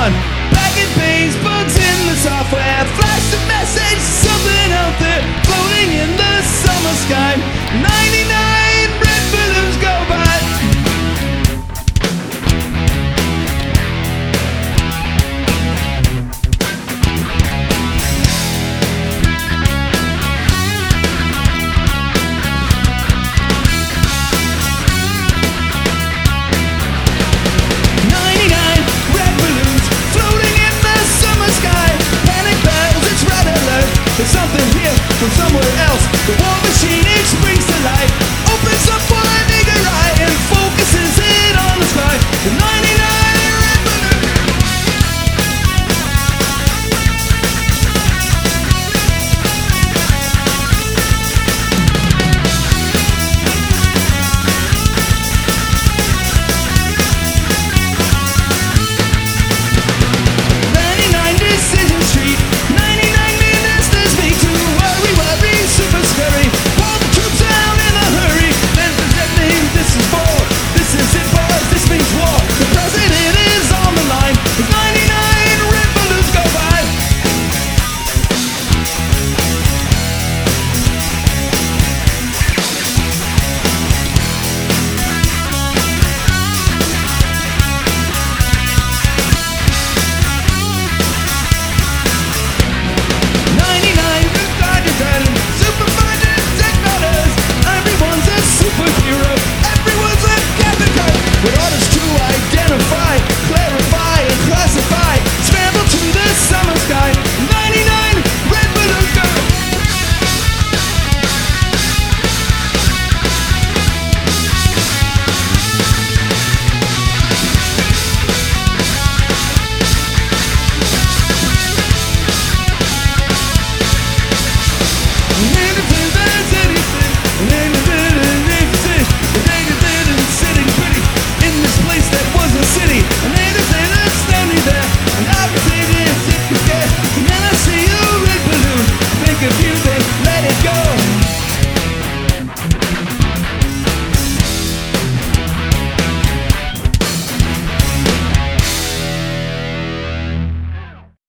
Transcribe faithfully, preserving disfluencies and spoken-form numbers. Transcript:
on. Packing beans, bugs in the software. Flash the message, something out there floating in the summer sky. ninety-nine red balloons go by. There's something here from somewhere else. The war machine